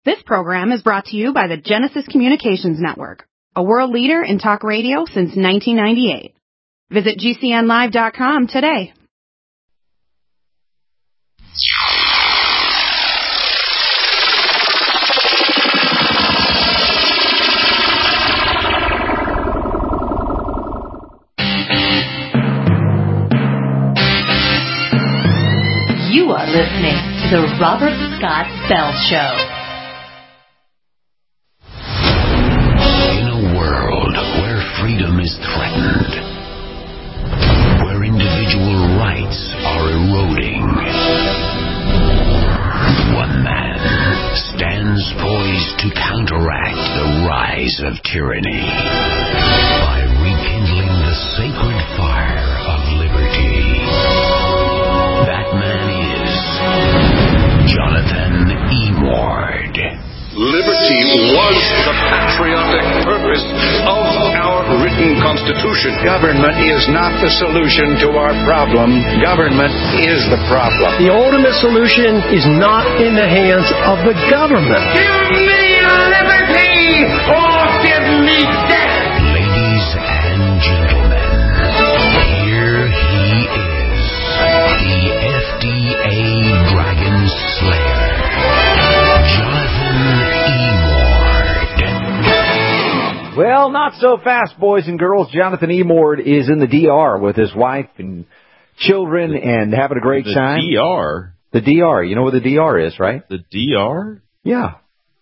This program is brought to you by the Genesis Communications Network, a world leader in talk radio since 1998. Visit GCNlive.com today. You are listening to The Robert Scott Bell Show. In a world where freedom is threatened, where individual rights are eroding, one man stands poised to counteract the rise of tyranny by rekindling the sacred fire of liberty. That man is Jonathan E. Ward. Liberty was the patriotic purpose of our written Constitution. Government is not the solution to our problem. Government is the problem. The ultimate solution is not in the hands of the government. Give me liberty or give me death. Ladies and gentlemen, here he is, the FDA Dragon Slayer, Jonathan E. Ward. Well, not so fast, boys and girls. Jonathan E. Ward is in the DR with his wife and children and having a great time. The DR? The DR. You know where the DR is, right? The DR? Yeah.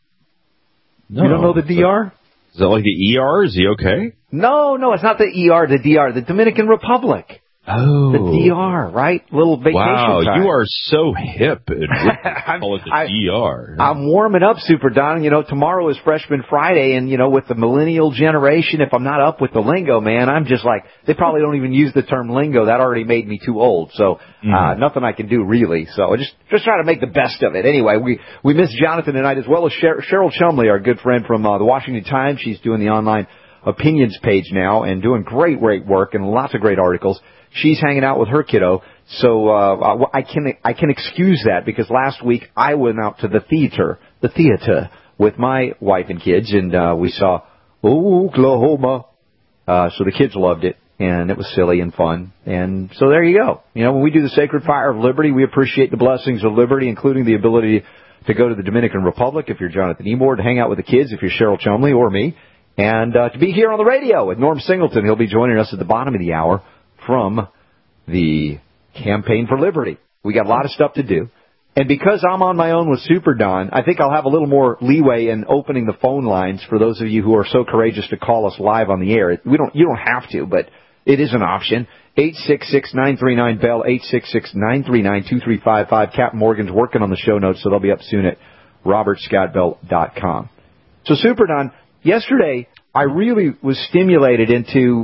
No. You don't know the DR? Is that like the ER? Is he okay? No, it's not the ER, the DR, the Dominican Republic. Oh. The DR, right? Little vacation wow, time. you are so hip. Call it the DR. I'm warming up, Super Don. You know, tomorrow is Freshman Friday, and, you know, with the millennial generation, if I'm not up with the lingo, man, I'm just like, they probably don't even use the term lingo. That already made me too old. So, nothing I can do, really. So, just try to make the best of it. Anyway, we miss Jonathan tonight, as well as Cheryl Chumley, our good friend from the Washington Times. She's doing the online opinions page now and doing great work and lots of great articles. She's hanging out with her kiddo, so I can excuse that because last week I went out to the theater with my wife and kids, and we saw Oklahoma. So the kids loved it, and it was silly and fun. And so there you go. You know, when we do the Sacred Fire of Liberty, we appreciate the blessings of liberty, including the ability to go to the Dominican Republic if you're Jonathan E. Ward, to hang out with the kids if you're Cheryl Chumley or me, and to be here on the radio with Norm Singleton. He'll be joining us at the bottom of the hour from the Campaign for Liberty. We got a lot of stuff to do. And because I'm on my own with Super Don, I think I'll have a little more leeway in opening the phone lines for those of you who are so courageous to call us live on the air. You don't have to, but it is an option. 866-939-BELL, 866-939-2355. Captain Morgan's working on the show notes, so they'll be up soon at robertscottbell.com. So, Super Don, yesterday I really was stimulated into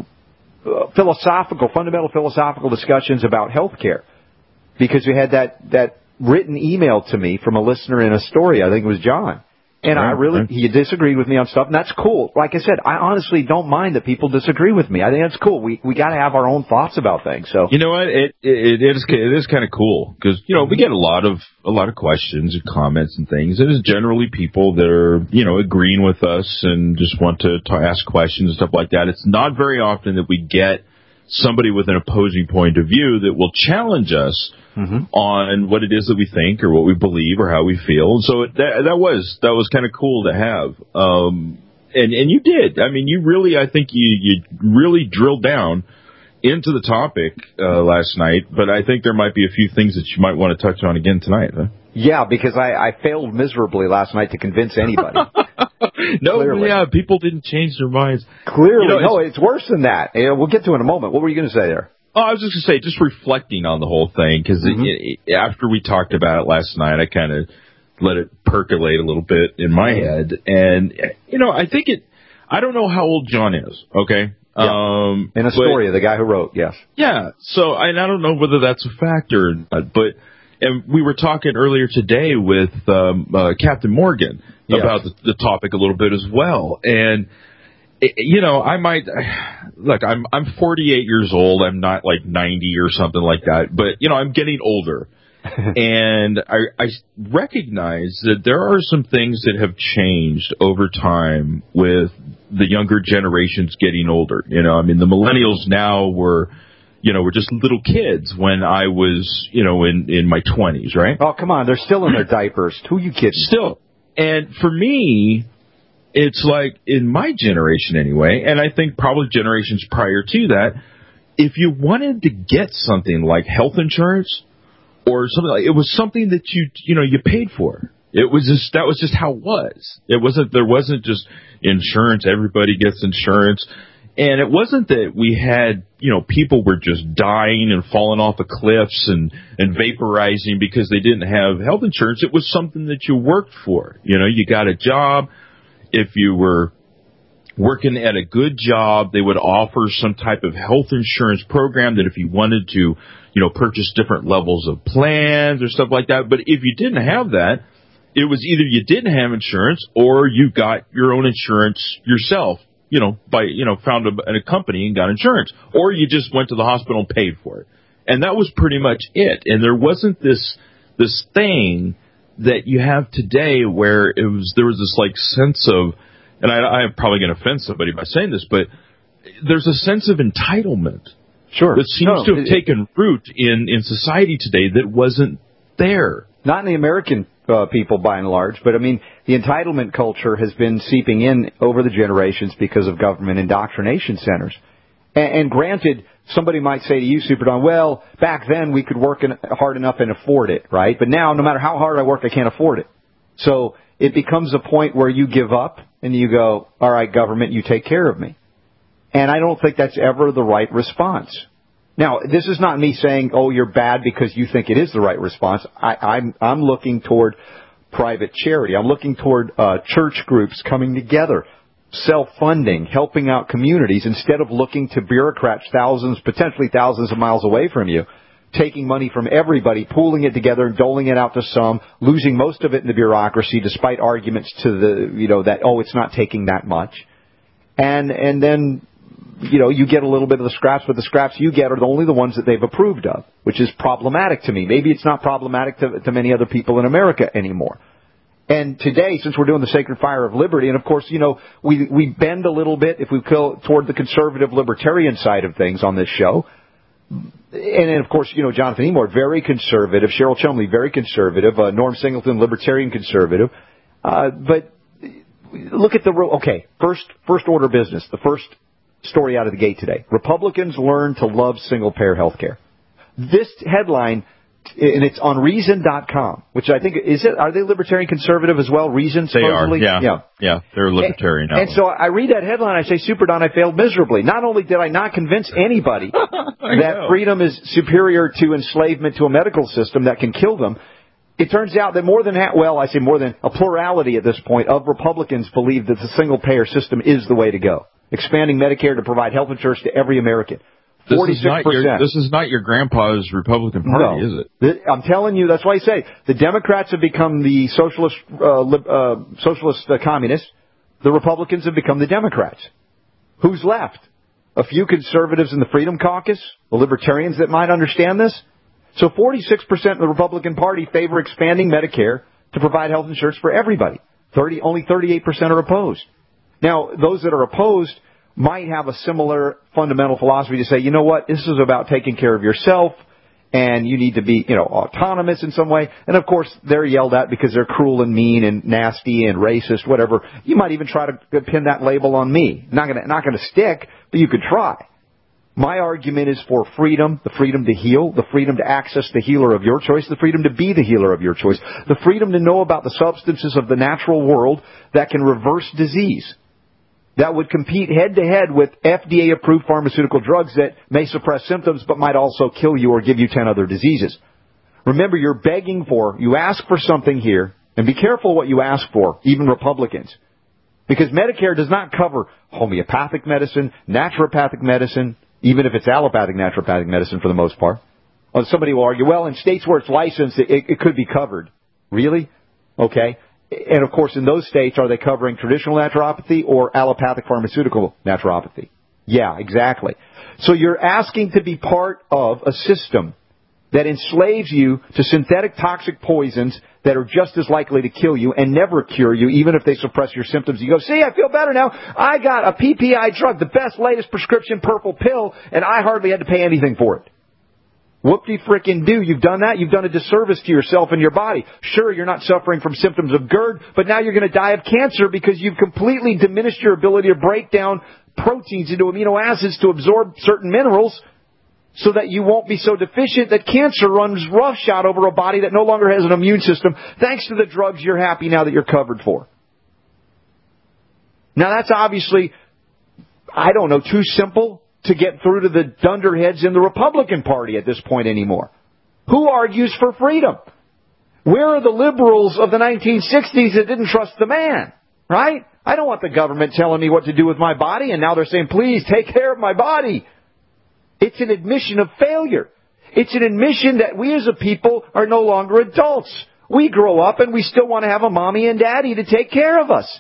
fundamental philosophical discussions about healthcare, because we had that written email to me from a listener in Astoria. I think it was John. And he disagreed with me on stuff, and that's cool. Like I said, I honestly don't mind that people disagree with me. I think that's cool. We got to have our own thoughts about things. So, you know what? It is kind of cool because, you know, we get a lot of questions and comments and things. It is generally people that are, you know, agreeing with us and just want to ask questions and stuff like that. It's not very often that we get somebody with an opposing point of view that will challenge us on what it is that we think or what we believe or how we feel. And so that was kind of cool to have. And you did. I mean, I think you really drilled down into the topic last night, but I think there might be a few things that you might want to touch on again tonight, huh? Yeah, because I failed miserably last night to convince anybody. No, Clearly. Yeah, people didn't change their minds. Clearly. You know, no, it's worse than that. We'll get to it in a moment. What were you going to say there? Oh, I was just going to say, just reflecting on the whole thing, because after we talked about it last night, I kind of let it percolate a little bit in my head. And, you know, I don't know how old John is, okay? Yeah. In Astoria, the guy who wrote, yes. Yeah, so I don't know whether that's a factor or not, but and we were talking earlier today with Captain Morgan about the topic a little bit as well. And, you know, I'm 48 years old. I'm not like 90 or something like that. But, you know, I'm getting older. And I recognize that there are some things that have changed over time with the younger generations getting older. You know, I mean, the millennials now were just little kids when I was, in my 20s, right? Oh, come on. They're still in their diapers. Who are you kidding? Still. And for me, it's like in my generation anyway, and I think probably generations prior to that, if you wanted to get something like health insurance or something like, it was something that you paid for. That was just how it was. There wasn't just insurance. Everybody gets insurance. And it wasn't that we had, people were just dying and falling off of cliffs and vaporizing because they didn't have health insurance. It was something that you worked for. You got a job. If you were working at a good job, they would offer some type of health insurance program that if you wanted to, purchase different levels of plans or stuff like that. But if you didn't have that, it was either you didn't have insurance or you got your own insurance yourself, found a company and got insurance, or you just went to the hospital and paid for it. And that was pretty much it. And there wasn't this thing that you have today where there was this like sense of, and I'm probably going to offend somebody by saying this, but there's a sense of entitlement. Sure. That seems to have taken root in society today that wasn't there. Not in the American people by and large, but I mean, the entitlement culture has been seeping in over the generations because of government indoctrination centers. And granted, somebody might say to you, Super Don, well, back then we could work hard enough and afford it, right? But now, no matter how hard I work, I can't afford it. So it becomes a point where you give up and you go, all right, government, you take care of me. And I don't think that's ever the right response. Now, this is not me saying, oh, you're bad because you think it is the right response. I'm looking toward private charity. I'm looking toward church groups coming together, self-funding, helping out communities, instead of looking to bureaucrats potentially thousands of miles away from you, taking money from everybody, pooling it together and doling it out to some, losing most of it in the bureaucracy despite arguments to that, oh, it's not taking that much. And then, you get a little bit of the scraps, but the scraps you get are only the ones that they've approved of, which is problematic to me. Maybe it's not problematic to many other people in America anymore. And today, since we're doing the Sacred Fire of Liberty, and of course, we bend a little bit if we go toward the conservative libertarian side of things on this show. And of course, Jonathan Emord, very conservative. Cheryl Chumley, very conservative. Norm Singleton, libertarian conservative. But look at first order business. The first story out of the gate today. Republicans learn to love single-payer health care. This headline, and it's on Reason.com, which I think, are they libertarian conservative as well? Reason, supposedly? They are, yeah. They're libertarian now. And so I read that headline, I say, Super Don, I failed miserably. Not only did I not convince anybody that freedom is superior to enslavement to a medical system that can kill them, it turns out that more than a plurality at this point of Republicans believe that the single-payer system is the way to go. Expanding Medicare to provide health insurance to every American. 46%. This is not your grandpa's Republican Party, is it? I'm telling you, that's why I say the Democrats have become the socialist communists. The Republicans have become the Democrats. Who's left? A few conservatives in the Freedom Caucus, the libertarians that might understand this. So 46% of the Republican Party favor expanding Medicare to provide health insurance for everybody. Only 38% are opposed. Now, those that are opposed might have a similar fundamental philosophy to say, you know what, this is about taking care of yourself, and you need to be, autonomous in some way. And, of course, they're yelled at because they're cruel and mean and nasty and racist, whatever. You might even try to pin that label on me. Not gonna stick, but you could try. My argument is for freedom, the freedom to heal, the freedom to access the healer of your choice, the freedom to be the healer of your choice, the freedom to know about the substances of the natural world that can reverse disease, that would compete head-to-head with FDA-approved pharmaceutical drugs that may suppress symptoms but might also kill you or give you 10 other diseases. Remember, you ask for something here, and be careful what you ask for, even Republicans, because Medicare does not cover homeopathic medicine, naturopathic medicine, even if it's allopathic naturopathic medicine for the most part. Or somebody will argue, well, in states where it's licensed, it could be covered. Really? Okay. And, of course, in those states, are they covering traditional naturopathy or allopathic pharmaceutical naturopathy? Yeah, exactly. So you're asking to be part of a system that enslaves you to synthetic toxic poisons that are just as likely to kill you and never cure you, even if they suppress your symptoms. You go, see, I feel better now. I got a PPI drug, the best, latest prescription purple pill, and I hardly had to pay anything for it. Whoop-de-frickin-do. You've done that. You've done a disservice to yourself and your body. Sure, you're not suffering from symptoms of GERD, but now you're going to die of cancer because you've completely diminished your ability to break down proteins into amino acids to absorb certain minerals so that you won't be so deficient that cancer runs roughshod over a body that no longer has an immune system thanks to the drugs you're happy now that you're covered for. Now, that's obviously, I don't know, too simple to get through to the dunderheads in the Republican Party at this point anymore. Who argues for freedom? Where are the liberals of the 1960s that didn't trust the man? Right? I don't want the government telling me what to do with my body, and now they're saying, please take care of my body. It's an admission of failure. It's an admission that we as a people are no longer adults. We grow up and we still want to have a mommy and daddy to take care of us.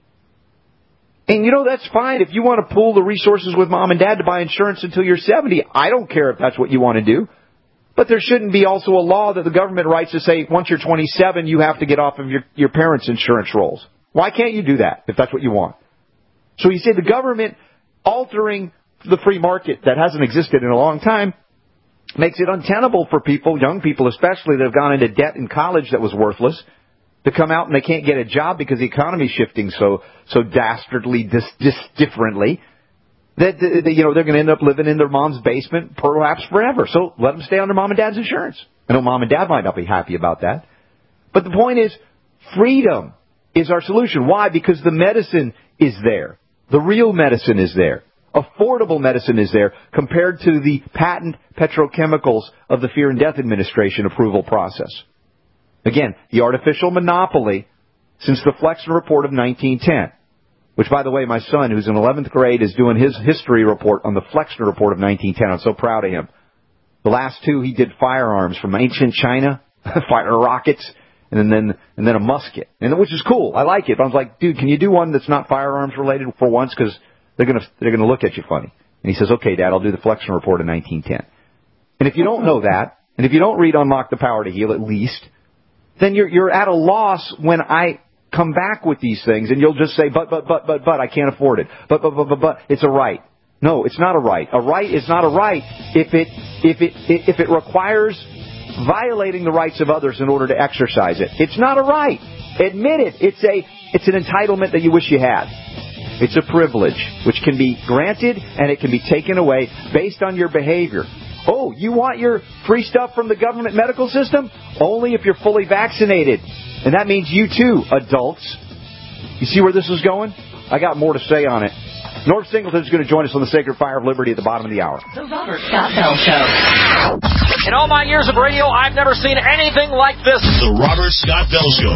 And you know, that's fine. If you want to pool the resources with mom and dad to buy insurance until you're 70, I don't care if that's what you want to do. But there shouldn't be also a law that the government writes to say, once you're 27, you have to get off of your parents' insurance rolls. Why can't you do that if that's what you want? So you say the government altering the free market that hasn't existed in a long time makes it untenable for people, young people especially, that have gone into debt in college that was worthless, to come out and they can't get a job because the economy's shifting so dastardly, differently, that you know, they're going to end up living in their mom's basement perhaps forever. So let them stay under mom and dad's insurance. I know mom and dad might not be happy about that. But the point is, freedom is our solution. Why? Because the medicine is there. The real medicine is there. Affordable medicine is there compared to the patent petrochemicals of the Fear and Death Administration approval process. Again, the artificial monopoly since the Flexner Report of 1910, which, by the way, my son, who's in 11th grade, is doing his history report on the Flexner Report of 1910. I'm so proud of him. The last two, he did firearms from ancient China, fire rockets, and then a musket, and which is cool. I like it. But I was like, dude, can you do one that's not firearms related for once? Because they're gonna look at you funny. And he says, okay, Dad, I'll do the Flexner Report of 1910. And if you don't know that, and if you don't read Unlock the Power to Heal at least, then you're at a loss when I come back with these things, and you'll just say, but, I can't afford it. But, it's a right. No, it's not a right. A right is not a right if it requires violating the rights of others in order to exercise it. It's not a right. Admit it. It's an entitlement that you wish you had. It's a privilege which can be granted and it can be taken away based on your behavior. Oh, you want your free stuff from the government medical system? Only if you're fully vaccinated. And that means you too, adults. You see where this is going? I got more to say on it. Norm Singleton is going to join us on the Sacred Fire of Liberty at the bottom of the hour. The Robert Scott Bell Show. In all my years of radio, I've never seen anything like this. The Robert Scott Bell Show.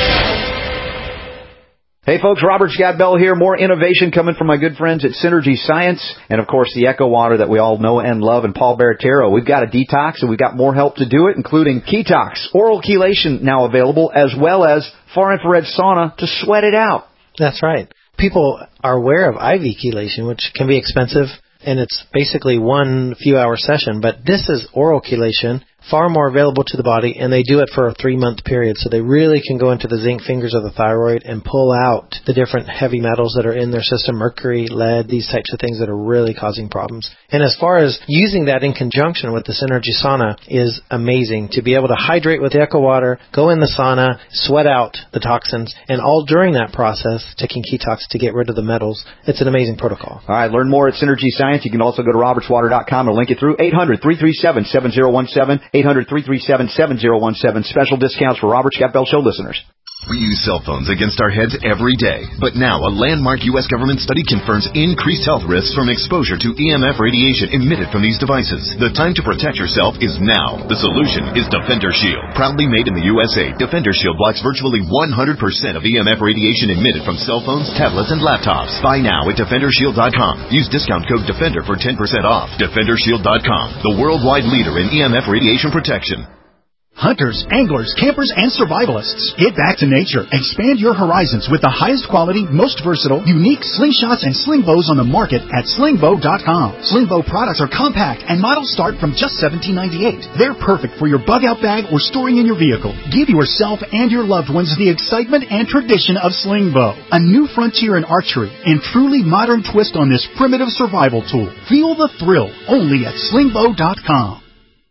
Hey folks, Robert Scott Bell here. More innovation coming from my good friends at Synergy Science, and of course the Echo Water that we all know and love, and Paul Baratero. We've got a detox, and we've got more help to do it, including Ketox, oral chelation now available, as well as far-infrared sauna to sweat it out. That's right. People are aware of IV chelation, which can be expensive, and it's basically one few-hour session, but this is oral chelation, far more available to the body, and they do it for a 3-month period, so they really can go into the zinc fingers of the thyroid and pull out the different heavy metals that are in their system, mercury, lead, these types of things that are really causing problems. And as far as using that in conjunction with the Synergy sauna is amazing, to be able to hydrate with the Echo Water, go in the sauna, sweat out the toxins, and all during that process, taking Ketox to get rid of the metals. It's an amazing protocol. All right, learn more at Synergy Science. You can also go to robertswater.com and link it through 800-337-7017. 800-337-7017. Special discounts for Robert Scott Bell Show listeners. We use cell phones against our heads every day. But now, a landmark U.S. government study confirms increased health risks from exposure to EMF radiation emitted from these devices. The time to protect yourself is now. The solution is Defender Shield. Proudly made in the USA, Defender Shield blocks virtually 100% of EMF radiation emitted from cell phones, tablets, and laptops. Buy now at DefenderShield.com. Use discount code DEFENDER for 10% off. DefenderShield.com, the worldwide leader in EMF radiation protection. Hunters, anglers, campers, and survivalists. Get back to nature. Expand your horizons with the highest quality, most versatile, unique slingshots and sling bows on the market at slingbow.com. Slingbow products are compact and models start from just $17.98. They're perfect for your bug-out bag or storing in your vehicle. Give yourself and your loved ones the excitement and tradition of Slingbow, a new frontier in archery and truly modern twist on this primitive survival tool. Feel the thrill only at slingbow.com.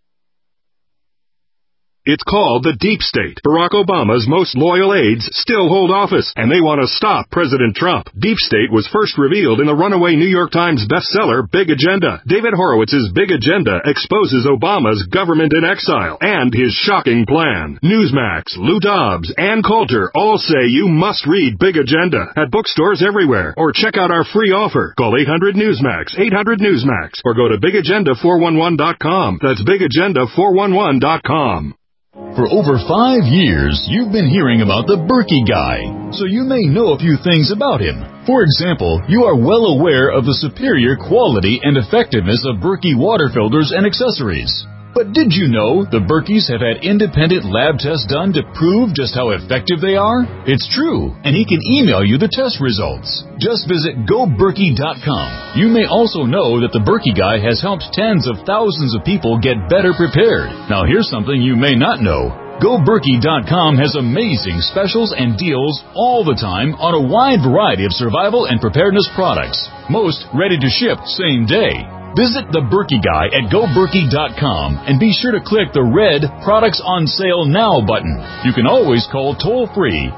It's called the Deep State. Barack Obama's most loyal aides still hold office, and they want to stop President Trump. Deep State was first revealed in the runaway New York Times bestseller, Big Agenda. David Horowitz's Big Agenda exposes Obama's government in exile and his shocking plan. Newsmax, Lou Dobbs, Ann Coulter all say you must read Big Agenda at bookstores everywhere, or check out our free offer. Call 800-NEWSMAX, 800-NEWSMAX, or go to BigAgenda411.com. That's BigAgenda411.com. For over 5 years, you've been hearing about the Berkey Guy, so you may know a few things about him. For example, you are well aware of the superior quality and effectiveness of Berkey water filters and accessories. But did you know the Berkeys have had independent lab tests done to prove just how effective they are? It's true, and he can email you the test results. Just visit GoBerkey.com. You may also know that the Berkey Guy has helped tens of thousands of people get better prepared. Now here's something you may not know. GoBerkey.com has amazing specials and deals all the time on a wide variety of survival and preparedness products. Most ready to ship same day. Visit the Berkey Guy at GoBerkey.com and be sure to click the red Products on Sale Now button. You can always call toll-free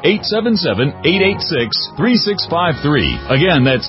877-886-3653. Again, that's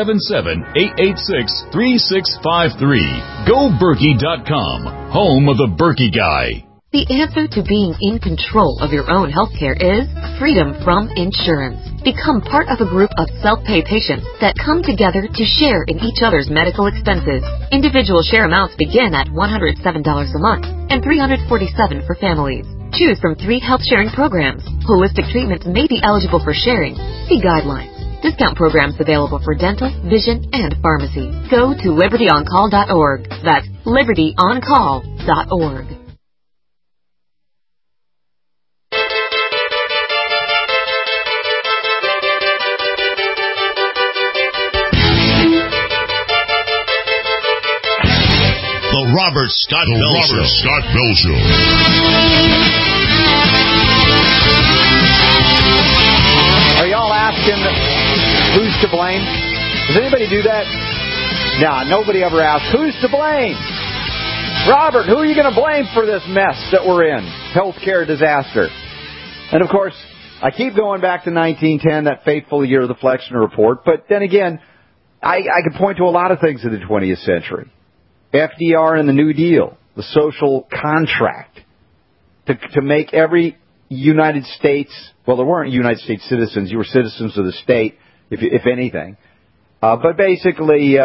877-886-3653. GoBerkey.com, home of the Berkey Guy. The answer to being in control of your own healthcare is freedom from insurance. Become part of a group of self-pay patients that come together to share in each other's medical expenses. Individual share amounts begin at $107 a month and $347 for families. Choose from 3 health-sharing programs. Holistic treatments may be eligible for sharing. See guidelines. Discount programs available for dental, vision, and pharmacy. Go to libertyoncall.org. That's libertyoncall.org. The Robert Scott Bell Show. Are y'all asking who's to blame? Does anybody do that? Nah, nobody ever asks who's to blame. Robert, who are you going to blame for this mess that we're in? Healthcare disaster. And of course, I keep going back to 1910, that fateful year of the Flexner Report. But then again, I could point to a lot of things in the 20th century. FDR and the New Deal, the social contract to make every United States, well, there weren't United States citizens, you were citizens of the state, if anything. But basically,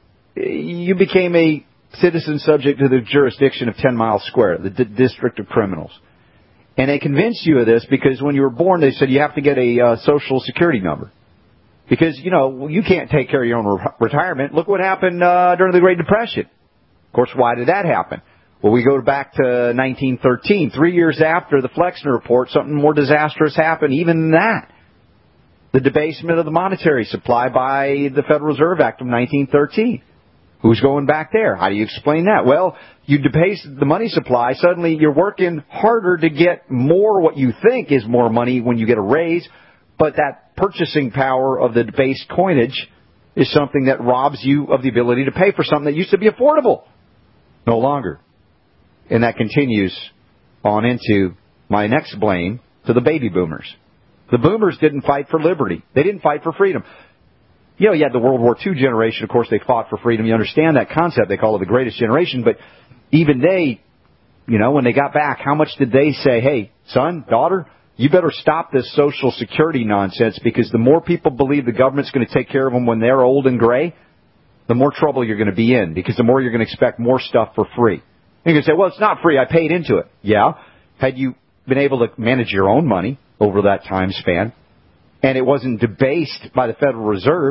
you became a citizen subject to the jurisdiction of 10 Mile Square, the District of Criminals. And they convinced you of this because when you were born, they said you have to get a Social Security number. Because, you know, you can't take care of your own retirement. Look what happened during the Great Depression. Of course, why did that happen? Well, we go back to 1913. 3 years after the Flexner Report, something more disastrous happened even than that. The debasement of the monetary supply by the Federal Reserve Act of 1913. Who's going back there? How do you explain that? Well, you debase the money supply. Suddenly you're working harder to get more what you think is more money when you get a raise. But that purchasing power of the debased coinage is something that robs you of the ability to pay for something that used to be affordable. No longer. And that continues on into my next blame to the baby boomers. The boomers didn't fight for liberty. They didn't fight for freedom. You know, you had the World War II generation. Of course, they fought for freedom. You understand that concept. They call it the greatest generation. But even they, you know, when they got back, how much did they say, hey, son, daughter, you better stop this Social Security nonsense because the more people believe the government's going to take care of them when they're old and gray, the more trouble you're going to be in because the more you're going to expect more stuff for free. And you can say, well, it's not free. I paid into it. Yeah. Had you been able to manage your own money over that time span and it wasn't debased by the Federal Reserve,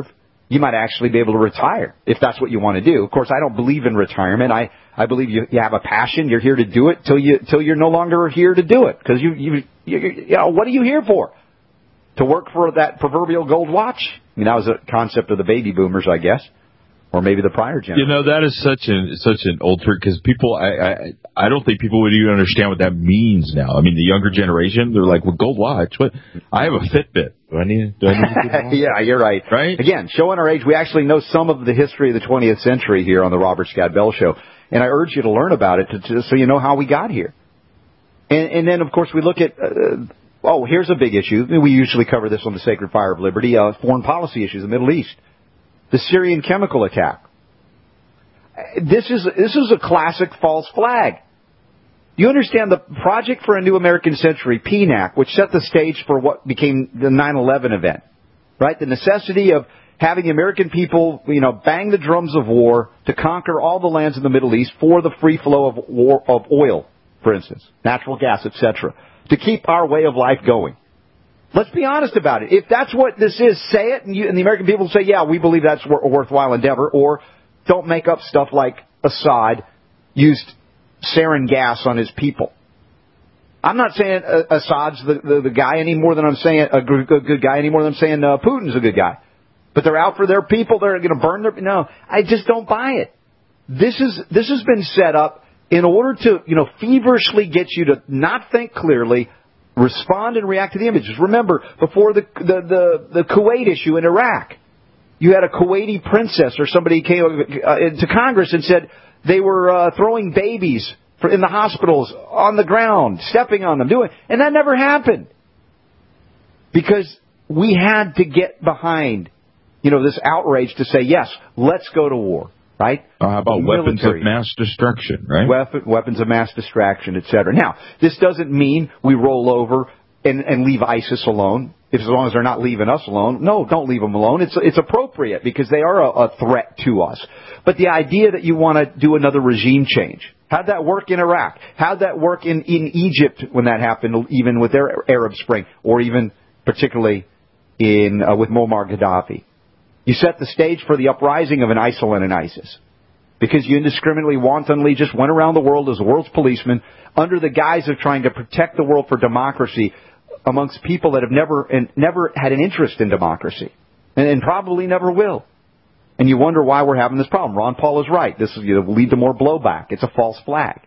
you might actually be able to retire if that's what you want to do. Of course, I don't believe in retirement. I believe you have a passion. You're here to do it till you're no longer here to do it. Because you know, what are you here for? To work for that proverbial gold watch? I mean, that was a concept of the baby boomers, I guess. Or maybe the prior generation. You know, that is such an old trick, because people, I don't think people would even understand what that means now. I mean, the younger generation, they're like, well, gold watch? What? I have a Fitbit. Do I need a Yeah, you're right. Right? Again, showing our age, we actually know some of the history of the 20th century here on the Robert Scott Bell Show. And I urge you to learn about it so you know how we got here. And then, of course, we look at, here's a big issue. We usually cover this on the Sacred Fire of Liberty, foreign policy issues, the Middle East. The Syrian chemical attack. This is a classic false flag. You understand the Project for a New American Century, PNAC, which set the stage for what became the 9/11 event, right? The necessity of having the American people, bang the drums of war to conquer all the lands in the Middle East for the free flow of oil, for instance, natural gas, etc., to keep our way of life going. Let's be honest about it. If that's what this is, say it, and the American people say, yeah, we believe that's a worthwhile endeavor, or don't make up stuff like Assad used sarin gas on his people. I'm not saying Assad's the guy any more than I'm saying a good guy any more than I'm saying Putin's a good guy. But they're out for their people. They're going to burn their... No, I just don't buy it. This has been set up in order to, feverishly get you to not think clearly, respond and react to the images. Remember, before the Kuwait issue in Iraq, you had a Kuwaiti princess or somebody came to Congress and said they were throwing babies in the hospitals on the ground, stepping on them, and that never happened because we had to get behind, this outrage to say yes, let's go to war. Right? How about weapons of mass destruction, right? Weapons of mass destruction, etc. Now, this doesn't mean we roll over and leave ISIS alone, as long as they're not leaving us alone. No, don't leave them alone. It's appropriate because they are a threat to us. But the idea that you want to do another regime change, how'd that work in Iraq? How'd that work in Egypt when that happened, even with their Arab Spring, or even particularly with Muammar Gaddafi? You set the stage for the uprising of an ISIL and an ISIS because you indiscriminately, wantonly just went around the world as the world's policeman under the guise of trying to protect the world for democracy amongst people that have never had an interest in democracy and probably never will. And you wonder why we're having this problem. Ron Paul is right. This will lead to more blowback. It's a false flag.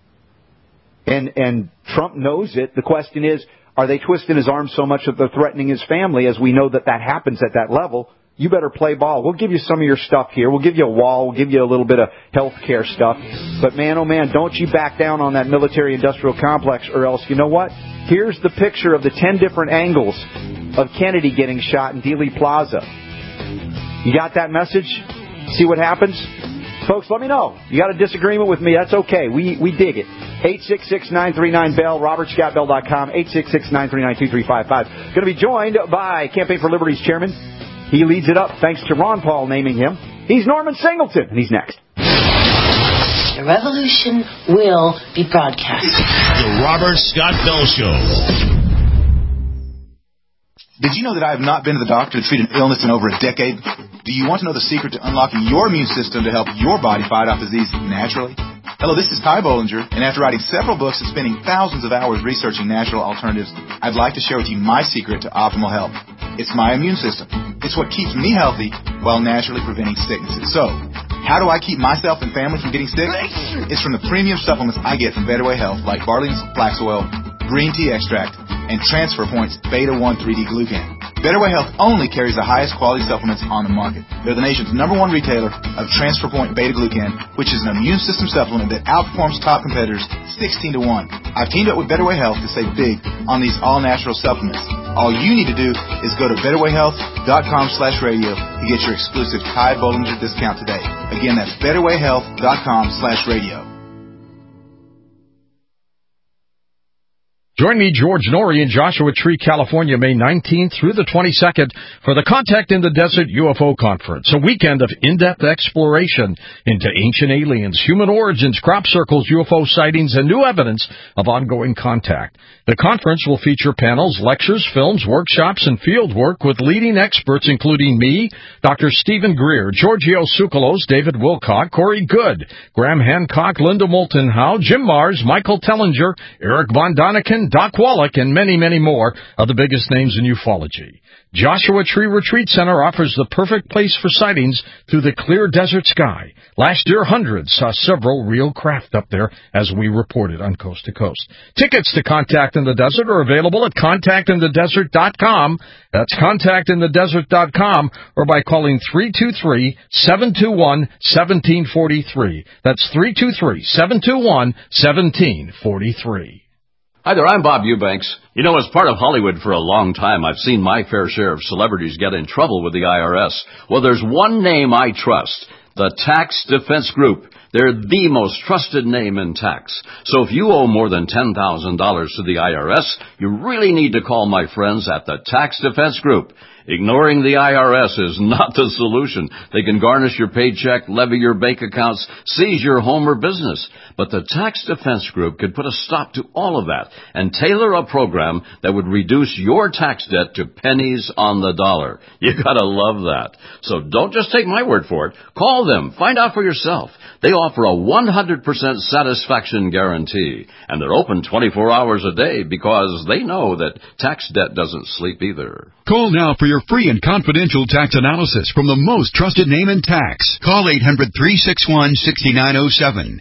And Trump knows it. The question is, are they twisting his arm so much that they're threatening his family, as we know that happens at that level? You better play ball. We'll give you some of your stuff here. We'll give you a wall. We'll give you a little bit of health care stuff. But man, oh man, don't you back down on that military-industrial complex, or else, you know what? Here's the picture of the 10 different angles of Kennedy getting shot in Dealey Plaza. You got that message? See what happens? Folks, let me know. You got a disagreement with me, that's okay. We dig it. 866-939-BELL, robertscottbell.com, 866-939-2355. Going to be joined by Campaign for Liberty's chairman. He leads it up thanks to Ron Paul naming him. He's Norman Singleton, and he's next. The revolution will be broadcast. The Robert Scott Bell Show. Did you know that I have not been to the doctor to treat an illness in over a decade? Do you want to know the secret to unlocking your immune system to help your body fight off disease naturally? Hello, this is Ty Bollinger, and after writing several books and spending thousands of hours researching natural alternatives, I'd like to share with you my secret to optimal health. It's my immune system. It's what keeps me healthy while naturally preventing sicknesses. So, how do I keep myself and family from getting sick? It's from the premium supplements I get from Betterway Health, like Barley's Flax Oil, Green Tea Extract, and Transfer Point's Beta 1 3D Glucan. Betterway Health only carries the highest quality supplements on the market. They're the nation's #1 retailer of Transfer Point Beta Glucan, which is an immune system supplement that outperforms top competitors 16 to 1. I've teamed up with Betterway Health to save big on these all-natural supplements. All you need to do is go to betterwayhealth.com/radio to get your exclusive Ty Bollinger discount today. Again, that's betterwayhealth.com/radio. Join me, George Norrie, in Joshua Tree, California, May 19th through the 22nd for the Contact in the Desert UFO Conference, a weekend of in-depth exploration into ancient aliens, human origins, crop circles, UFO sightings, and new evidence of ongoing contact. The conference will feature panels, lectures, films, workshops, and field work with leading experts including me, Dr. Stephen Greer, Giorgio Tsoukalos, David Wilcock, Corey Good, Graham Hancock, Linda Moulton Howe, Jim Mars, Michael Tellinger, Eric Von Daniken, Doc Wallach, and many, many more of the biggest names in ufology. Joshua Tree Retreat Center offers the perfect place for sightings through the clear desert sky. Last year, hundreds saw several real craft up there, as we reported on Coast to Coast. Tickets to Contact in the Desert are available at contactinthedesert.com. That's contactinthedesert.com, or by calling 323-721-1743. That's 323-721-1743. Hi there, I'm Bob Eubanks. You know, as part of Hollywood for a long time, I've seen my fair share of celebrities get in trouble with the IRS. Well, there's one name I trust, the Tax Defense Group. They're the most trusted name in tax. So if you owe more than $10,000 to the IRS, you really need to call my friends at the Tax Defense Group. Ignoring the IRS is not the solution. They can garnish your paycheck, levy your bank accounts, seize your home or business. But the Tax Defense Group could put a stop to all of that and tailor a program that would reduce your tax debt to pennies on the dollar. You gotta love that. So don't just take my word for it. Call them. Find out for yourself. They offer a 100% satisfaction guarantee. And they're open 24 hours a day because they know that tax debt doesn't sleep either. Call now for your free and confidential tax analysis from the most trusted name in tax. Call 800-361-6907.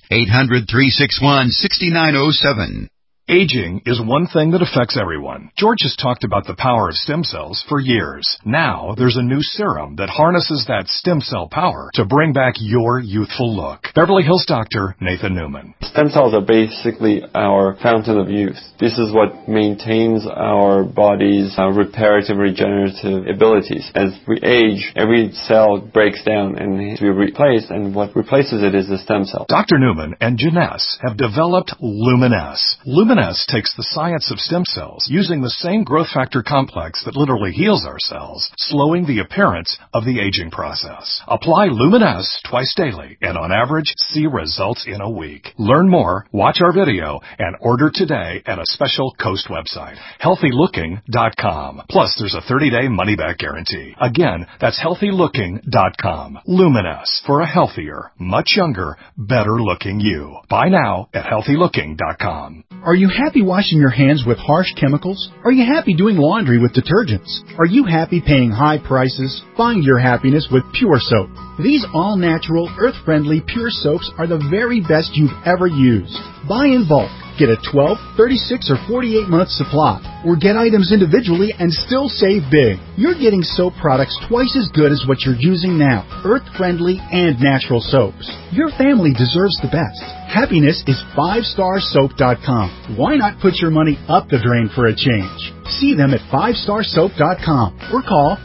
800-361-6907. Aging is one thing that affects everyone. George has talked about the power of stem cells for years. Now, there's a new serum that harnesses that stem cell power to bring back your youthful look. Beverly Hills doctor Nathan Newman. Stem cells are basically our fountain of youth. This is what maintains our body's reparative, regenerative abilities. As we age, every cell breaks down and needs to be replaced, and what replaces it is the stem cell. Dr. Newman and Janess have developed Luminesce. Luminesce takes the science of stem cells, using the same growth factor complex that literally heals our cells, slowing the appearance of the aging process. Apply Luminesce twice daily, and on average, see results in a week. Learn more, watch our video, and order today at a special Coast website, healthylooking.com. Plus, there's a 30-day money-back guarantee. Again, that's healthylooking.com. Luminesce, for a healthier, much younger, better-looking you. Buy now at healthylooking.com. Are you happy washing your hands with harsh chemicals? Are you happy doing laundry with detergents? Are you happy paying high prices? Find your happiness with Pure Soap. These all-natural, earth-friendly Pure Soaps are the very best you've ever used. Buy in bulk. Get a 12, 36, or 48-month supply. Or get items individually and still save big. You're getting soap products twice as good as what you're using now. Earth-friendly and natural soaps. Your family deserves the best. Happiness is 5starsoap.com. Why not put your money up the drain for a change? See them at 5starsoap.com or call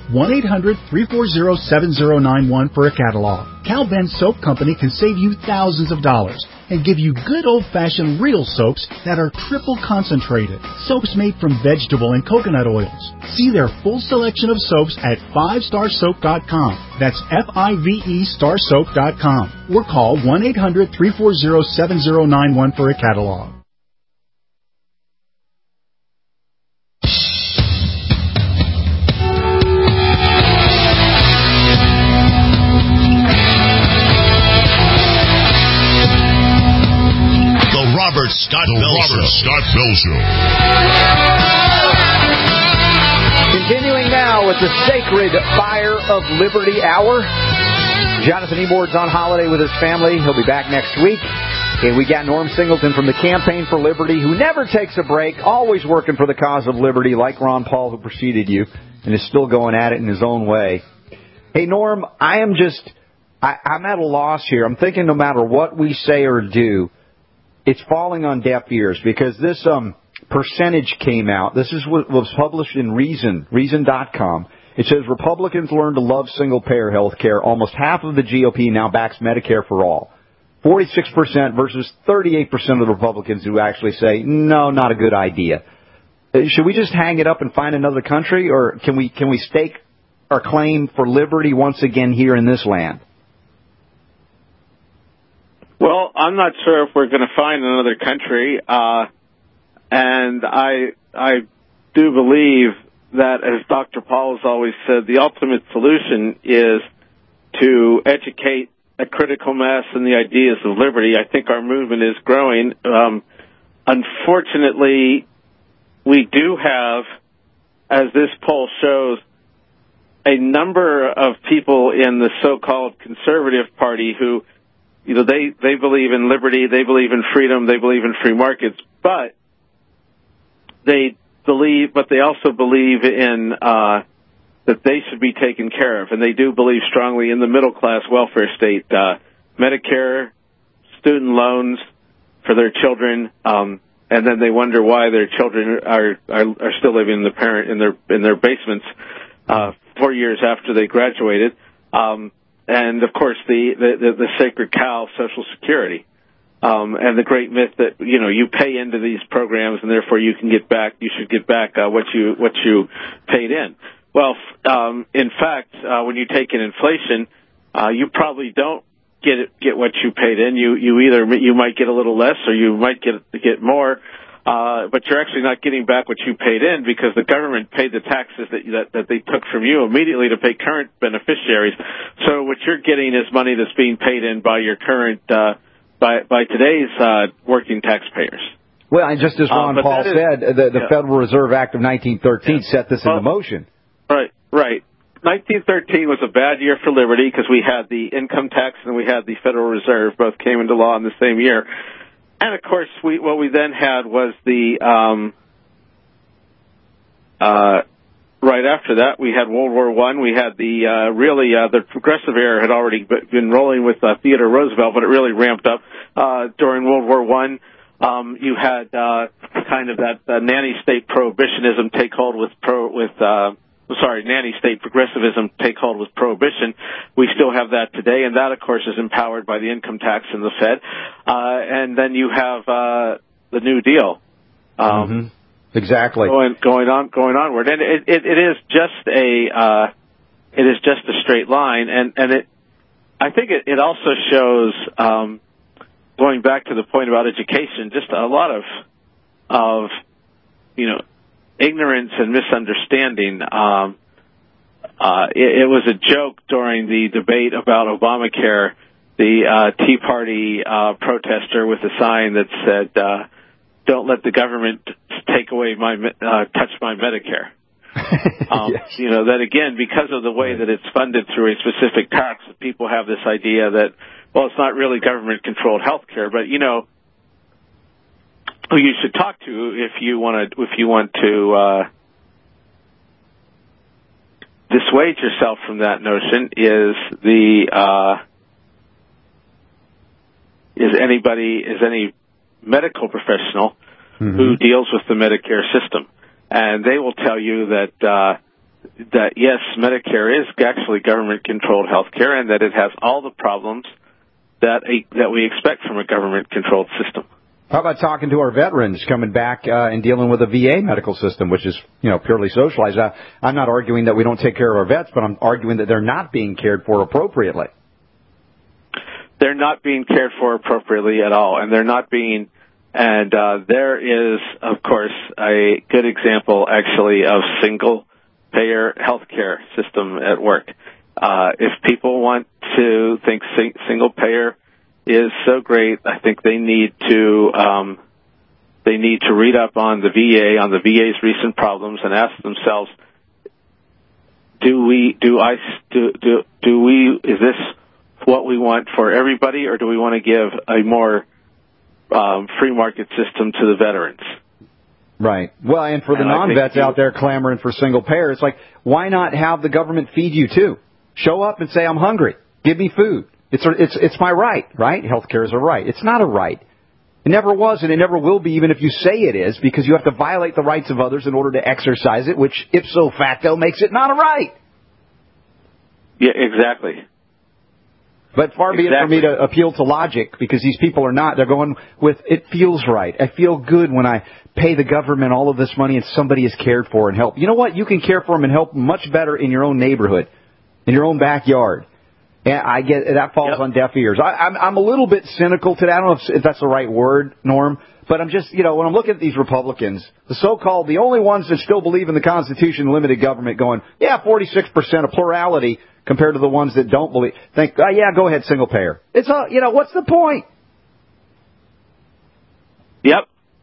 1-800-340-7091 for a catalog. Cal Ben Soap Company can save you thousands of dollars and give you good old-fashioned real soaps that are triple concentrated. Soaps made from vegetable and coconut oils. See their full selection of soaps at 5starsoap.com. That's F-I-V-E starsoap.com. Or call 1-800-340-7091 for a catalog. Robert Scott Bell Show. Continuing now with the Sacred Fire of Liberty Hour. Jonathan Ebor's on holiday with his family. He'll be back next week. And we got Norm Singleton from the Campaign for Liberty, who never takes a break, always working for the cause of liberty, like Ron Paul, who preceded you, and is still going at it in his own way. Hey, Norm, I'm at a loss here. I'm thinking no matter what we say or do, it's falling on deaf ears, because this percentage came out. This is what was published in Reason.com. It says Republicans learn to love single-payer health care. Almost half of the GOP now backs Medicare for all. 46% versus 38% of the Republicans who actually say, no, not a good idea. Should we just hang it up and find another country, or can we stake our claim for liberty once again here in this land? Well, I'm not sure if we're going to find another country. And I do believe that, as Dr. Paul has always said, the ultimate solution is to educate a critical mass in the ideas of liberty. I think our movement is growing. Unfortunately, we do have, as this poll shows, a number of people in the so-called conservative party who, they believe in liberty, they believe in freedom, they believe in free markets, but they also believe in that they should be taken care of, and they do believe strongly in the middle-class welfare state, Medicare, student loans for their children, and then they wonder why their children are still living in their basements 4 years after they graduated, and of course the sacred cow, Social Security. And the great myth that, you pay into these programs and therefore you should get back what you paid in. Well, in fact, when you take in inflation, you probably don't get what you paid in. You might get a little less or you might get more, but you're actually not getting back what you paid in because the government paid the taxes that they took from you immediately to pay current beneficiaries. So what you're getting is money that's being paid in by your current, by today's working taxpayers. Well, and just as Ron Paul said, the Federal Reserve Act of 1913 set this into motion. Right. 1913 was a bad year for liberty because we had the income tax and we had the Federal Reserve. Both came into law in the same year. And, of course, what we then had was right after that, we had World War I. We had the progressive era had already been rolling with Theodore Roosevelt, but it really ramped up during World War I. You had kind of that nanny state prohibitionism take hold nanny state progressivism take hold with prohibition. We still have that today, and that, of course, is empowered by the income tax and the Fed. And then you have the New Deal. Exactly. Going onward, and it is just a straight line, and I think it also shows, going back to the point about education, just a lot of ignorance and misunderstanding. It was a joke during the debate about Obamacare. The Tea Party protester with a sign that said, "Don't let the government take away touch my Medicare." Yes. That again, because of the way that it's funded through a specific tax, people have this idea that, well, it's not really government-controlled health care, but who you should talk to if you want to dissuade yourself from that notion is any medical professional who deals with the Medicare system, and they will tell you that yes, Medicare is actually government-controlled health care, and that it has all the problems that we expect from a government-controlled system. How about talking to our veterans coming back and dealing with a VA medical system, which is, purely socialized? I'm not arguing that we don't take care of our vets, but I'm arguing that they're not being cared for appropriately. They're not being cared for appropriately at all, and they're not being. And there is, of course, a good example, actually, of single-payer healthcare system at work. If people want to think single-payer is so great, I think they need to read up on the VA's recent problems and ask themselves, is this what we want for everybody, or do we want to give a more free market system to the veterans? Right. Well, and for the non-vets out there clamoring for single payer, it's like, why not have the government feed you too? Show up and say, I'm hungry. Give me food. It's my right, right? Healthcare is a right. It's not a right. It never was, and it never will be, even if you say it is, because you have to violate the rights of others in order to exercise it, which ipso facto makes it not a right. Yeah, exactly. But far be it for me to appeal to logic, because these people are not. They're going with, it feels right. I feel good when I pay the government all of this money and somebody is cared for and helped. You know what? You can care for them and help them much better in your own neighborhood, in your own backyard. Yeah, I get that falls on deaf ears. I'm a little bit cynical today. I don't know if that's the right word, Norm, but I'm just, when I'm looking at these Republicans, the only ones that still believe in the Constitution and limited government going, 46% of plurality compared to the ones that don't believe, think, go ahead, single payer. It's all, what's the point? Yep.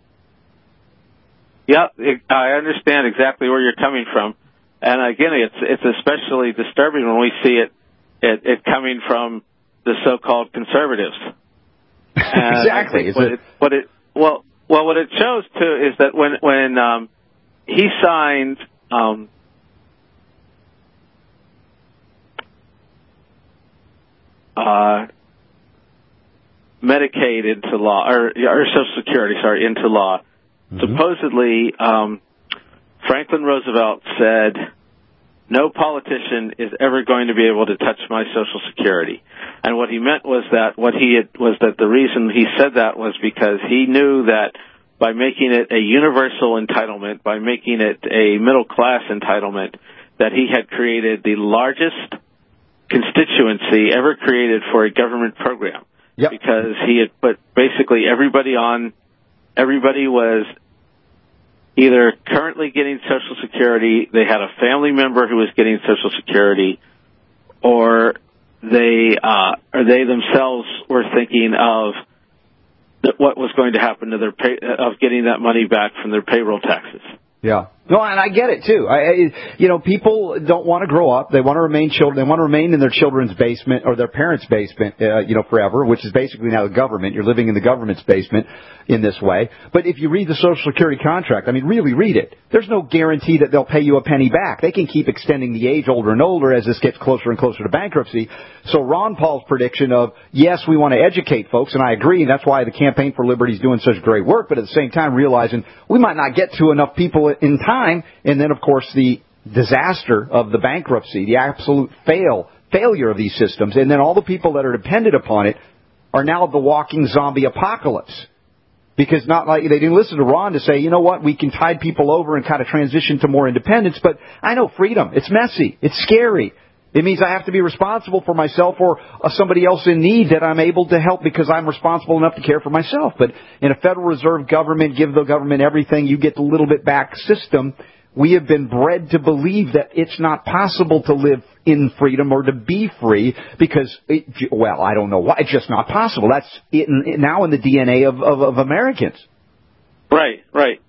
I understand exactly where you're coming from. And again, it's especially disturbing when we see it coming from the so-called conservatives. Exactly. What it shows too is that when he signed Medicaid into law, or Social Security, into law, supposedly Franklin Roosevelt said, no politician is ever going to be able to touch my Social Security. And what he meant was that the reason he said that was because he knew that by making it a universal entitlement, by making it a middle-class entitlement, that he had created the largest constituency ever created for a government program. Yep. Because he had put basically everybody was either currently getting Social Security, they had a family member who was getting Social Security, or they themselves were thinking of what was going to happen to of getting that money back from their payroll taxes. Yeah. No, and I get it too. People don't want to grow up. They want to remain children. They want to remain in their children's basement or their parents' basement, forever, which is basically now the government. You're living in the government's basement in this way. But if you read the Social Security contract, really read it. There's no guarantee that they'll pay you a penny back. They can keep extending the age older and older as this gets closer and closer to bankruptcy. So Ron Paul's prediction of, yes, we want to educate folks, and I agree, and that's why the Campaign for Liberty is doing such great work, but at the same time realizing we might not get to enough people in time. And then, of course, the disaster of the bankruptcy, the absolute failure of these systems, and then all the people that are dependent upon it are now the walking zombie apocalypse. Because they didn't listen to Ron to say, you know what, we can tide people over and kind of transition to more independence, but I know freedom. It's messy. It's scary. It means I have to be responsible for myself or somebody else in need that I'm able to help because I'm responsible enough to care for myself. But in a Federal Reserve government, give the government everything, you get the little bit back system, we have been bred to believe that it's not possible to live in freedom or to be free because, I don't know why. It's just not possible. That's now in the DNA of Americans. Right.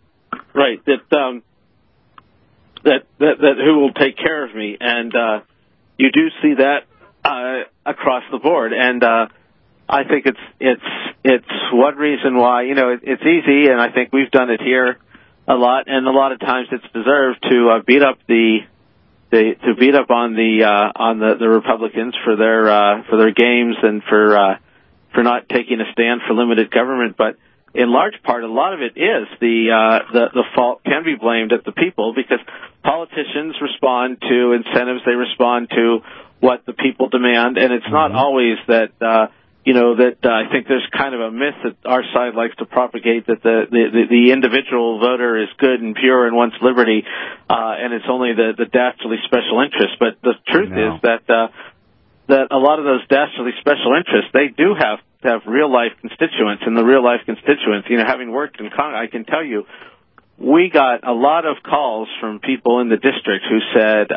That who will take care of me, and you do see that across the board, and I think it's one reason why it's easy, and I think we've done it here a lot, and a lot of times it's deserved to beat up on the Republicans for their games and for not taking a stand for limited government, but in large part, a lot of it is the fault can be blamed at the people because politicians respond to incentives, they respond to what the people demand, and it's not always that I think there's kind of a myth that our side likes to propagate that the individual voter is good and pure and wants liberty, and it's only the dastardly special interests. But the truth is that a lot of those dastardly special interests, they do have real life constituents, and the real life constituents, having worked in Congress, I can tell you, we got a lot of calls from people in the district who said,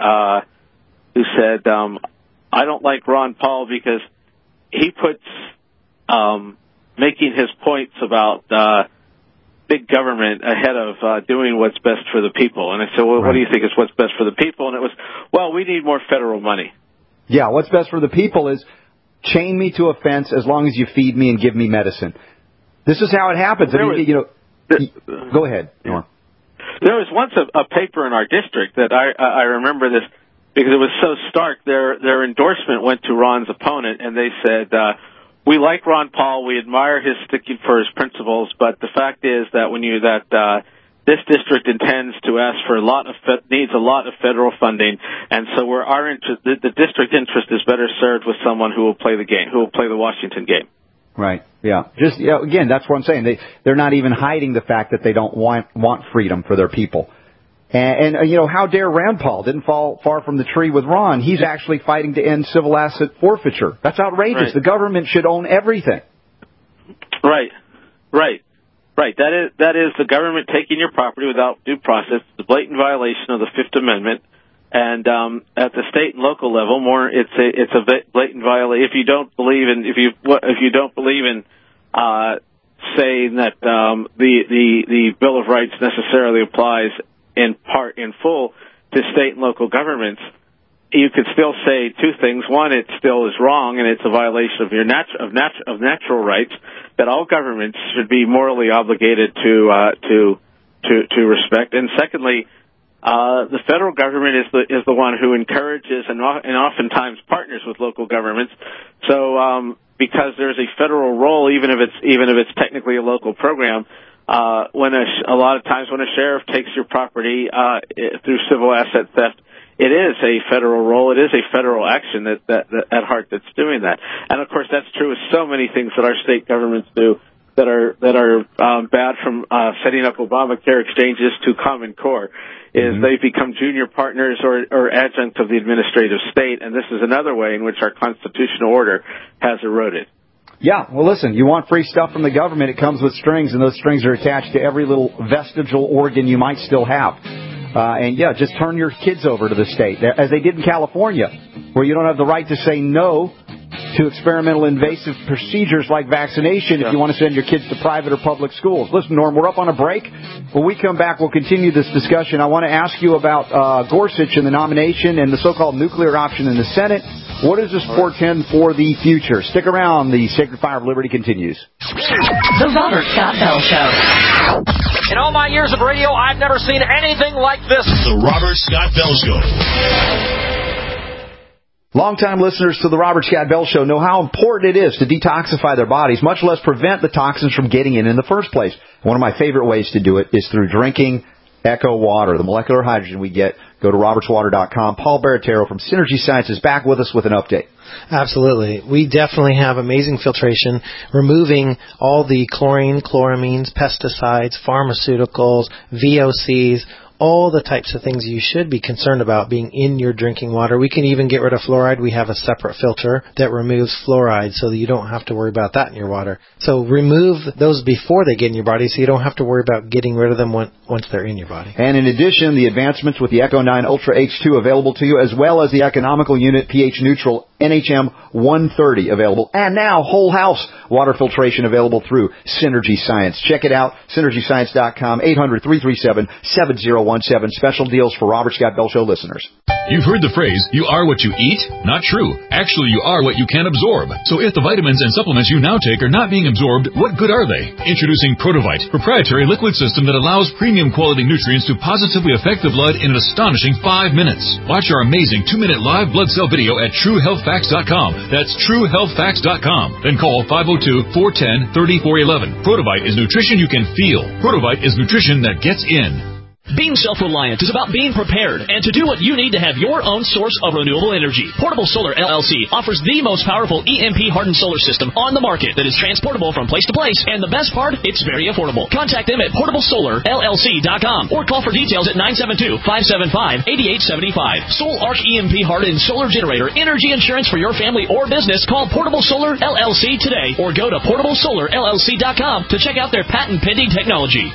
I don't like Ron Paul because he puts making his points about big government ahead of doing what's best for the people. And I said, well, What do you think is what's best for the people? And it was, we need more federal money. Yeah, what's best for the people is chain me to a fence as long as you feed me and give me medicine. This is how it happens. Go ahead, Norm. There was once a paper in our district that I remember this because it was so stark. Their endorsement went to Ron's opponent, and they said, we like Ron Paul, we admire his sticking for his principles, but the fact is that this district intends to ask for needs a lot of federal funding, and so the district interest is better served with someone who will play the game, who will play the Washington game. Right. Yeah. Again, that's what I'm saying. They're not even hiding the fact that they don't want freedom for their people. And how dare Rand Paul didn't fall far from the tree with Ron. He's actually fighting to end civil asset forfeiture. That's outrageous. Right. The government should own everything. Right. That is the government taking your property without due process. It's a blatant violation of the Fifth Amendment. And at the state and local level, it's a blatant violation. If you don't believe in saying that the Bill of Rights necessarily applies in full to state and local governments, you could still say two things. One, it still is wrong, and it's a violation of your natural rights that all governments should be morally obligated to respect. And secondly, the federal government is the one who encourages and oftentimes partners with local governments. So because there's a federal role, even if it's technically a local program, a lot of times when a sheriff takes your property through civil asset theft, it is a federal role. It is a federal action that at heart that's doing that. And of course, that's true with so many things that our state governments do that are bad, from setting up Obamacare exchanges to Common Core. They become junior partners or adjuncts of the administrative state, and this is another way in which our constitutional order has eroded. Yeah, well, listen, you want free stuff from the government, it comes with strings, and those strings are attached to every little vestigial organ you might still have. Just turn your kids over to the state, as they did in California, where you don't have the right to say no to experimental invasive procedures like vaccination if you want to send your kids to private or public schools. Listen, Norm, we're up on a break. When we come back, we'll continue this discussion. I want to ask you about Gorsuch and the nomination and the so-called nuclear option in the Senate. What does this portend for the future? Stick around. The Sacred Fire of Liberty continues. The Robert Scott Bell Show. In all my years of radio, I've never seen anything like this. The Robert Scott Bell Show. Longtime listeners to the Robert Scott Bell Show know how important it is to detoxify their bodies, much less prevent the toxins from getting in the first place. One of my favorite ways to do it is through drinking Echo Water, the molecular hydrogen we get. Go to robertswater.com. Paul Baratero from Synergy Science is back with us with an update. Absolutely. We definitely have amazing filtration, removing all the chlorine, chloramines, pesticides, pharmaceuticals, VOCs, all the types of things you should be concerned about being in your drinking water. We can even get rid of fluoride. We have a separate filter that removes fluoride so that you don't have to worry about that in your water. So remove those before they get in your body so you don't have to worry about getting rid of them once they're in your body. And in addition, the advancements with the Echo 9 Ultra H2 available to you, as well as the economical unit pH neutral NHM 130 available. And now whole house water filtration available through Synergy Science. Check it out, synergyscience.com, 800-337-7017. Special deals for Robert Scott Bell Show listeners. You've heard the phrase, you are what you eat? Not true. Actually, you are what you can absorb. So if the vitamins and supplements you now take are not being absorbed, what good are they? Introducing Protovite, proprietary liquid system that allows premium quality nutrients to positively affect the blood in an astonishing 5 minutes. Watch our amazing 2-minute live blood cell video at TrueHealthFacts.com. That's TrueHealthFacts.com. Then call 502-410-3411. Protovite is nutrition you can feel. Protovite is nutrition that gets in. Being self-reliant is about being prepared and to do what you need to have your own source of renewable energy. Portable Solar LLC offers the most powerful EMP-hardened solar system on the market that is transportable from place to place, and the best part, it's very affordable. Contact them at portablesolarllc.com or call for details at 972-575-8875. Soul Arc EMP-hardened solar generator, energy insurance for your family or business. Call Portable Solar LLC today or go to portablesolarllc.com to check out their patent-pending technology.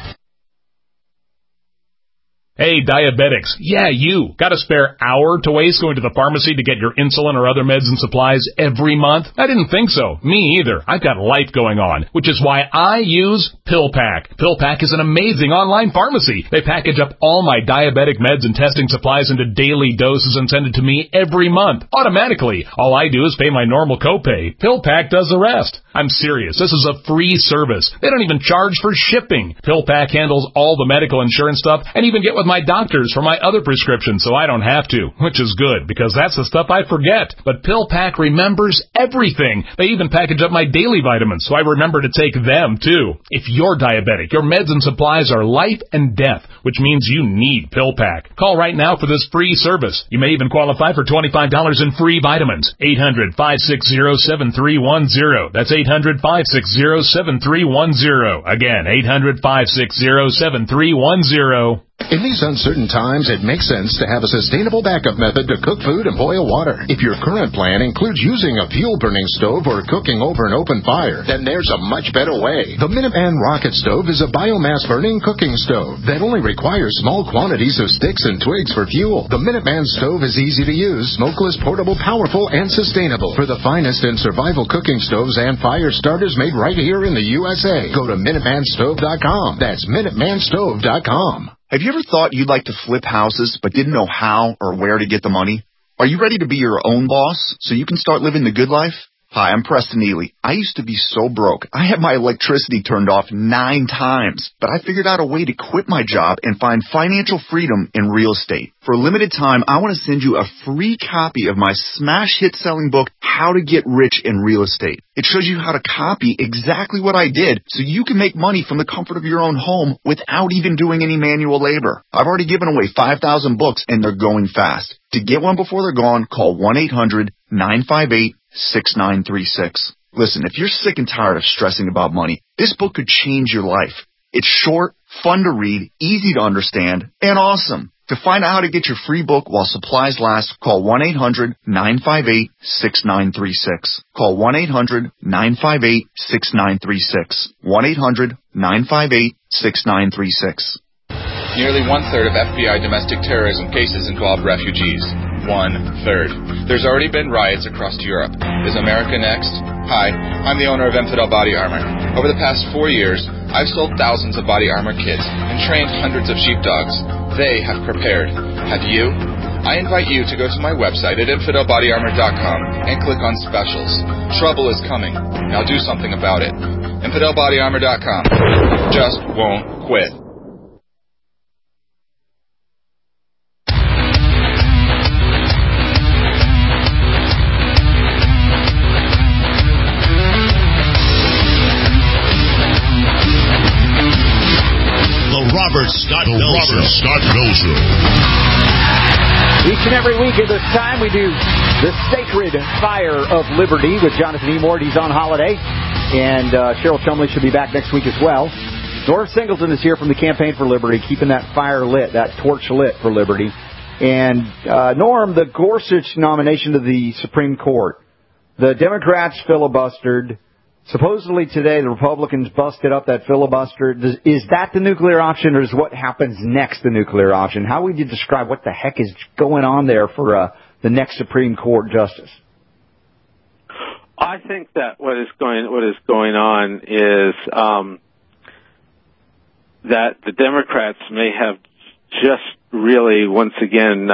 Hey, diabetics. Yeah, you. Got a spare hour to waste going to the pharmacy to get your insulin or other meds and supplies every month? I didn't think so. Me either. I've got life going on, which is why I use PillPack. PillPack is an amazing online pharmacy. They package up all my diabetic meds and testing supplies into daily doses and send it to me every month, automatically. All I do is pay my normal copay. PillPack does the rest. I'm serious. This is a free service. They don't even charge for shipping. PillPack handles all the medical insurance stuff and even get with my doctors for my other prescriptions so I don't have to, which is good because that's the stuff I forget. But PillPack remembers everything. They even package up my daily vitamins so I remember to take them too. If you're diabetic, your meds and supplies are life and death, which means you need PillPack. Call right now for this free service. You may even qualify for $25 in free vitamins. 800-560-7310. That's 800-560-7310. Again, 800-560-7310. In these uncertain times, it makes sense to have a sustainable backup method to cook food and boil water. If your current plan includes using a fuel-burning stove or cooking over an open fire, then there's a much better way. The Minuteman Rocket Stove is a biomass-burning cooking stove that only requires small quantities of sticks and twigs for fuel. The Minuteman Stove is easy to use, smokeless, portable, powerful, and sustainable. For the finest in survival cooking stoves and fire starters made right here in the USA, go to MinutemanStove.com. That's MinutemanStove.com. Have you ever thought you'd like to flip houses but didn't know how or where to get the money? Are you ready to be your own boss so you can start living the good life? Hi, I'm Preston Ely. I used to be so broke. I had my electricity turned off 9 times, but I figured out a way to quit my job and find financial freedom in real estate. For a limited time, I want to send you a free copy of my smash hit selling book, How to Get Rich in Real Estate. It shows you how to copy exactly what I did so you can make money from the comfort of your own home without even doing any manual labor. I've already given away 5,000 books and they're going fast. To get one before they're gone, call 1-800-958-6936. Listen, if you're sick and tired of stressing about money, this book could change your life. It's short, fun to read, easy to understand, and awesome. To find out how to get your free book while supplies last, call 1-800-958-6936. Call 1-800-958-6936. 1-800-958-6936. Nearly one-third of FBI domestic terrorism cases involve refugees. 1/3. There's already been riots across Europe. Is America next? Hi, I'm the owner of Infidel Body Armor. Over the past 4 years, I've sold thousands of body armor kits and trained hundreds of sheepdogs. They have prepared. Have you? I invite you to go to my website at InfidelBodyArmor.com and click on Specials. Trouble is coming. Now do something about it. InfidelBodyArmor.com. Just won't quit. Robert Scott Bell Show. Each and every week at this time, we do the Sacred Fire of Liberty with Jonathan E. Moore. He's on holiday. And Cheryl Chumley should be back next week as well. Norm Singleton is here from the Campaign for Liberty, keeping that fire lit, that torch lit for liberty. And, Norm, the Gorsuch nomination to the Supreme Court. The Democrats filibustered. Supposedly today, the Republicans busted up that filibuster. Is that the nuclear option, or is what happens next the nuclear option? How would you describe what the heck is going on there for the next Supreme Court justice? I think that what is going on is that the Democrats may have just really once again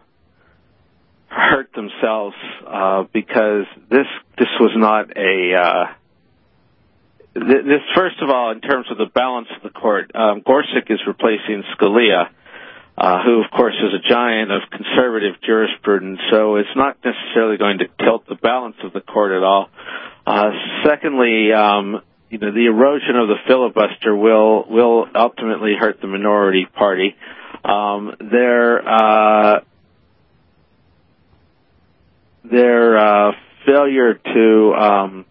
hurt themselves because this was not a. This, first of all, in terms of the balance of the court, Gorsuch is replacing Scalia, who, of course, is a giant of conservative jurisprudence, so it's not necessarily going to tilt the balance of the court at all. Secondly, the erosion of the filibuster will ultimately hurt the minority party. Their failure to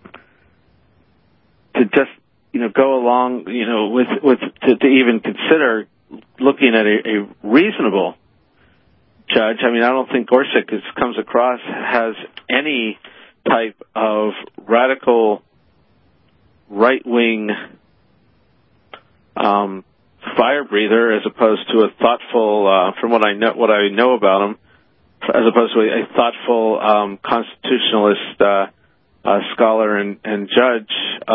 just go along to even consider looking at a reasonable judge. I mean, I don't think Gorsuch comes across has any type of radical right-wing fire breather, as opposed to a thoughtful, from what I know about him, as opposed to a thoughtful constitutionalist scholar and judge.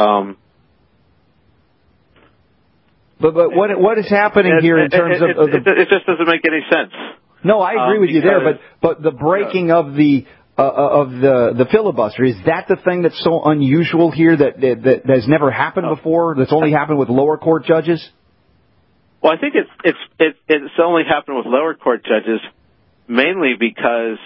But what is happening here in terms of the... It just doesn't make any sense. No, I agree with you there, but the breaking of the filibuster, is that the thing that's so unusual here that has never happened before? That's only happened with lower court judges? Well, I think it's only happened with lower court judges, mainly because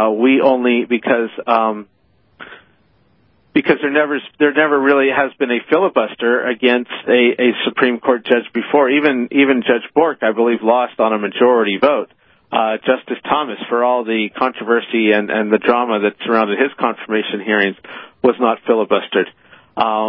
there never really has been a filibuster against a Supreme Court judge before. Even Judge Bork, I believe, lost on a majority vote. Justice Thomas, for all the controversy and the drama that surrounded his confirmation hearings, was not filibustered.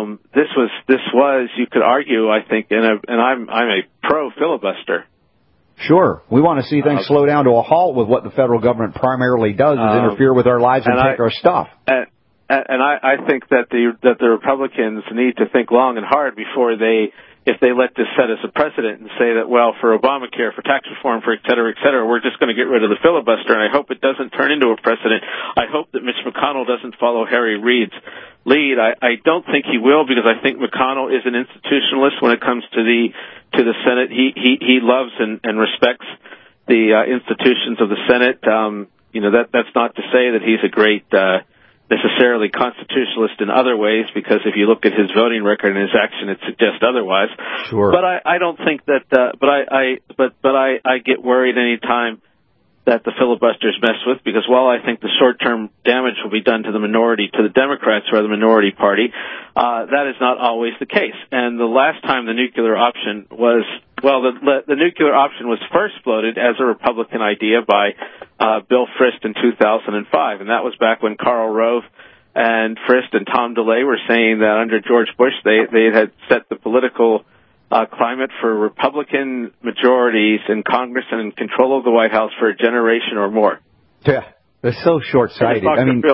This was, you could argue, I think, and I'm a pro filibuster. Sure. We want to see things slow down to a halt with what the federal government primarily does is interfere with our lives and take our stuff. And I think that the Republicans need to think long and hard before if they let this set as a precedent and say that, well, for Obamacare, for tax reform, for et cetera, we're just going to get rid of the filibuster, and I hope it doesn't turn into a precedent. I hope that Mitch McConnell doesn't follow Harry Reid's lead. I don't think he will, because I think McConnell is an institutionalist when it comes to the Senate. He loves and respects the institutions of the Senate. That's not to say that he's a great necessarily constitutionalist in other ways, because if you look at his voting record and his action, it suggests otherwise. Sure. But I don't think that. But I get worried any time that the filibusters mess with, because while I think the short-term damage will be done to the minority, to the Democrats or the minority party, that is not always the case. And the last time the nuclear option was, the nuclear option was first floated as a Republican idea by Bill Frist in 2005, and that was back when Karl Rove and Frist and Tom DeLay were saying that under George Bush they had set the political climate for Republican majorities in Congress and in control of the White House for a generation or more. Yeah, they're so short-sighted.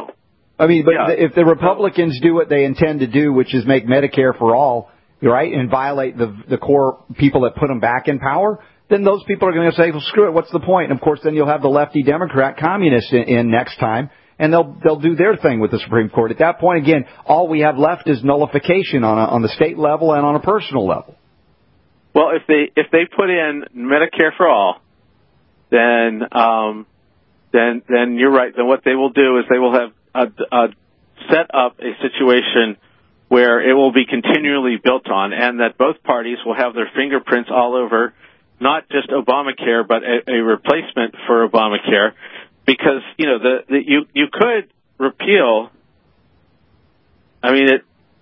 If the Republicans do what they intend to do, which is make Medicare for all, right, and violate the core people that put them back in power, then those people are going to say, well, screw it, what's the point? And, of course, then you'll have the lefty Democrat communists in next time, and they'll do their thing with the Supreme Court. At that point, again, all we have left is nullification on the state level and on a personal level. Well, if they put in Medicare for all, then you're right. Then what they will do is they will have set up a situation where it will be continually built on, and that both parties will have their fingerprints all over not just Obamacare, but a replacement for Obamacare, because you could repeal. I mean,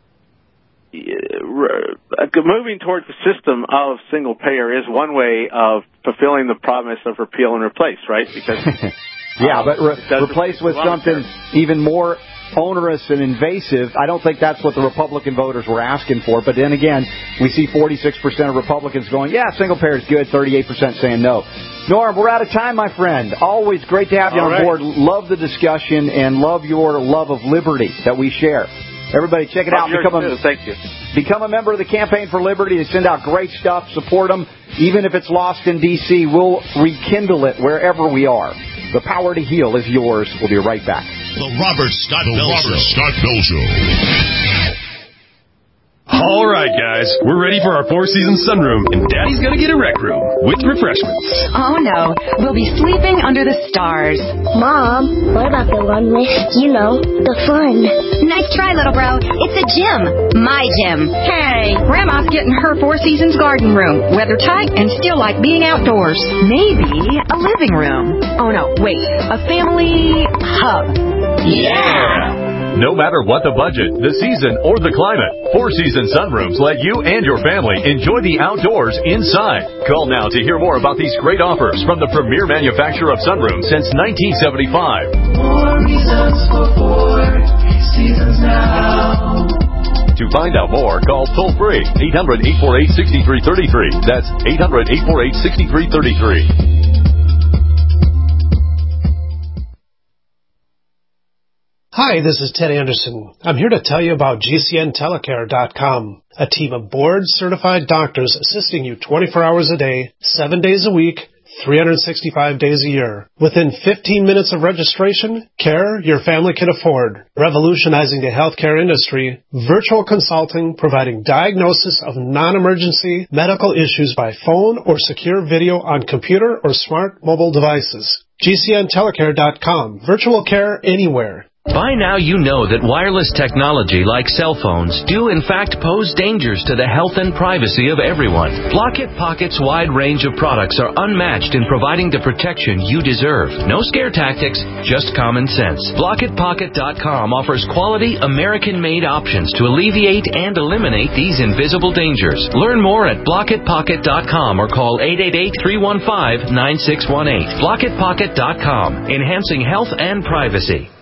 moving towards the system of single payer is one way of fulfilling the promise of repeal and replace, right? Because but replace with something even more onerous and invasive. I don't think that's what the Republican voters were asking for. But then again, we see 46% of Republicans going, yeah, single payer is good, 38% saying no. Norm, we're out of time, my friend. Always great to have you on board. Love the discussion and love your love of liberty that we share. Everybody, check it out. Thank you. Become a member of the Campaign for Liberty. They send out great stuff. Support them. Even if it's lost in D.C., we'll rekindle it wherever we are. The power to heal is yours. We'll be right back. The Robert Scott Bell Show. All right, guys, we're ready for our four-season sunroom, and Daddy's gonna get a rec room with refreshments. Oh, no. We'll be sleeping under the stars. Mom, what about the one with, the fun? Nice try, little bro. It's a gym. My gym. Hey, Grandma's getting her Four Seasons garden room. Weather tight and still like being outdoors. Maybe a living room. Oh, no, wait. A family hub. Yeah! No matter what the budget, the season, or the climate, Four Seasons sunrooms let you and your family enjoy the outdoors inside. Call now to hear more about these great offers from the premier manufacturer of sunrooms since 1975. More reasons for Four Seasons now. To find out more, call toll-free 800-848-6333. That's 800-848-6333. Hi, this is Ted Anderson. I'm here to tell you about GCNtelecare.com, a team of board-certified doctors assisting you 24 hours a day, 7 days a week, 365 days a year. Within 15 minutes of registration, care your family can afford. Revolutionizing the healthcare industry, virtual consulting providing diagnosis of non-emergency medical issues by phone or secure video on computer or smart mobile devices. GCNtelecare.com. Virtual care anywhere. By now you know that wireless technology like cell phones do in fact pose dangers to the health and privacy of everyone. Blockit Pocket's wide range of products are unmatched in providing the protection you deserve. No scare tactics, just common sense. BlockitPocket.com offers quality American-made options to alleviate and eliminate these invisible dangers. Learn more at BlockitPocket.com or call 888-315-9618. BlockitPocket.com, enhancing health and privacy.